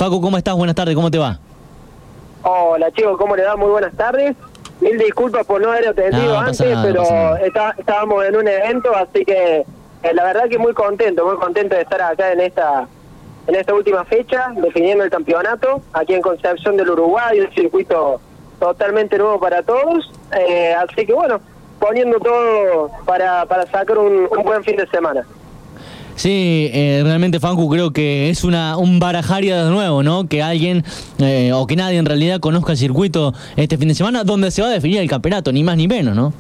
Facu, ¿cómo estás? Buenas tardes, ¿cómo te va? Hola chicos, ¿cómo le va? Muy buenas tardes. Mil disculpas por no haber atendido antes, pero estábamos en un evento, así que la verdad que muy contento de estar acá en esta última fecha, definiendo el campeonato, aquí en Concepción del Uruguay, un circuito totalmente nuevo para todos, así que bueno, poniendo todo para sacar un buen fin de semana. Sí, realmente, Facu, creo que es un barajaria de nuevo, ¿no? Que alguien, o que nadie en realidad conozca el circuito este fin de semana, donde se va a definir el campeonato, ni más ni menos, ¿no?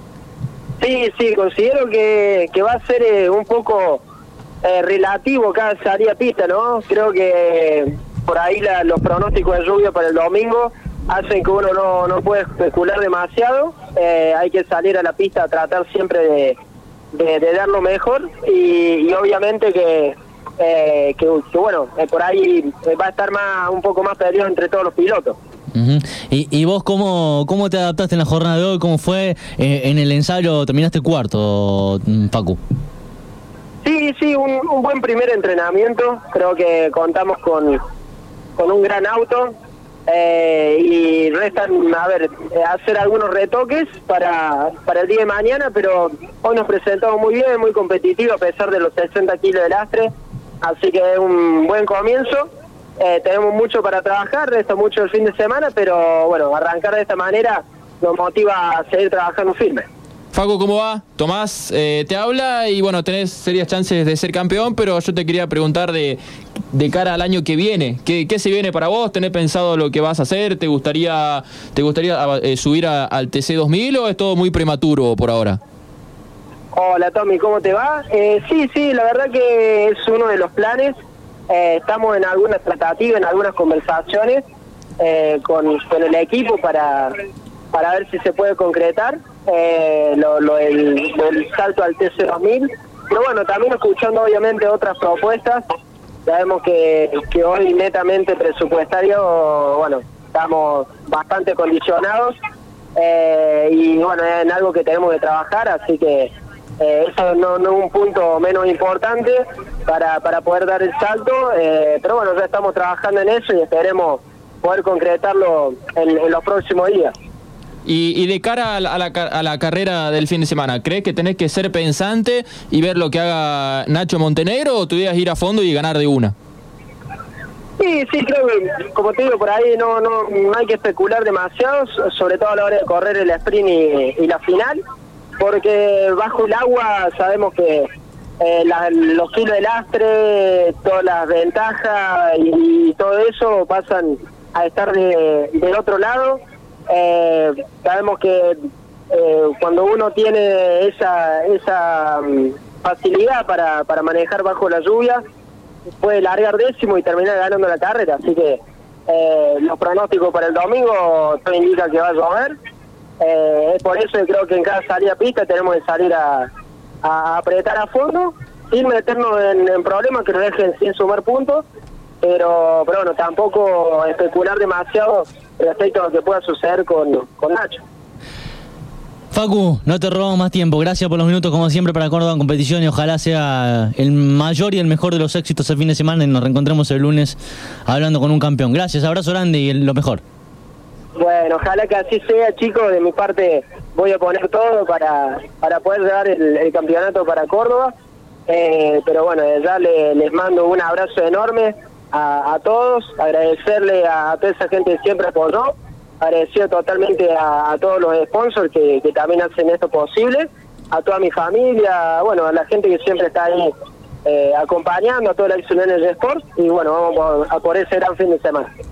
Sí, considero que va a ser un poco relativo cada salida a pista, ¿no? Creo que por ahí los pronósticos de lluvia para el domingo hacen que uno no puede especular demasiado. Hay que salir a la pista a tratar siempre de dar lo mejor y obviamente que bueno, por ahí va a estar un poco más peleado entre todos los pilotos. Uh-huh. ¿Y vos cómo te adaptaste en la jornada de hoy? ¿Cómo fue en el ensayo? ¿Terminaste cuarto, Facu? Sí, un buen primer entrenamiento. Creo que contamos con un gran auto. Y restan, hacer algunos retoques para el día de mañana, pero hoy nos presentamos muy bien, muy competitivo a pesar de los 60 kilos de lastre, así que es un buen comienzo. Tenemos mucho para trabajar, resta mucho el fin de semana, pero bueno, arrancar de esta manera nos motiva a seguir trabajando firme. Facu, ¿cómo va? Tomás te habla y bueno, tenés serias chances de ser campeón, pero yo te quería preguntar de cara al año que viene, ¿qué se viene para vos? ¿Tenés pensado lo que vas a hacer? ¿Te gustaría subir al TC2000 o es todo muy prematuro por ahora? Hola Tommy, ¿cómo te va? Sí, la verdad que es uno de los planes. Estamos en algunas tratativas, en algunas conversaciones con el equipo para ver si se puede concretar el salto al TC2000. Pero bueno, también escuchando obviamente otras propuestas. Sabemos que hoy netamente presupuestario, bueno, estamos bastante condicionados y bueno, es en algo que tenemos que trabajar, así que eso no es un punto menos importante para poder dar el salto, pero bueno, ya estamos trabajando en eso y esperemos poder concretarlo en los próximos días. Y de cara a la carrera del fin de semana, ¿crees que tenés que ser pensante y ver lo que haga Nacho Montenegro o tu idea es ir a fondo y ganar de una? Sí, creo que, como te digo, por ahí no hay que especular demasiado, sobre todo a la hora de correr el sprint y la final, porque bajo el agua sabemos que los kilos de lastre, todas las ventajas y todo eso pasan a estar del otro lado. Sabemos que cuando uno tiene esa facilidad para manejar bajo la lluvia, puede largar décimo y terminar ganando la carrera, así que los pronósticos para el domingo todo indica que va a llover. Es por eso que creo que en cada salida a pista tenemos que salir a apretar a fondo sin meternos en problemas que nos dejen sin sumar puntos, pero bueno, tampoco especular demasiado respecto a lo que pueda suceder con Nacho. Facu, no te robamos más tiempo, gracias por los minutos como siempre para Córdoba en competición y ojalá sea el mayor y el mejor de los éxitos el fin de semana y nos reencontremos el lunes hablando con un campeón. Gracias, abrazo grande y lo mejor. Bueno, ojalá que así sea, chicos. De mi parte voy a poner todo para poder llevar el campeonato para Córdoba, pero bueno, ya les mando un abrazo enorme a todos, agradecerle a toda esa gente que siempre apoyó, agradecido totalmente a todos los sponsors que también hacen esto posible, a toda mi familia, bueno, a la gente que siempre está ahí acompañando, a toda la Action Energy Sport, y bueno, vamos a por ese gran fin de semana.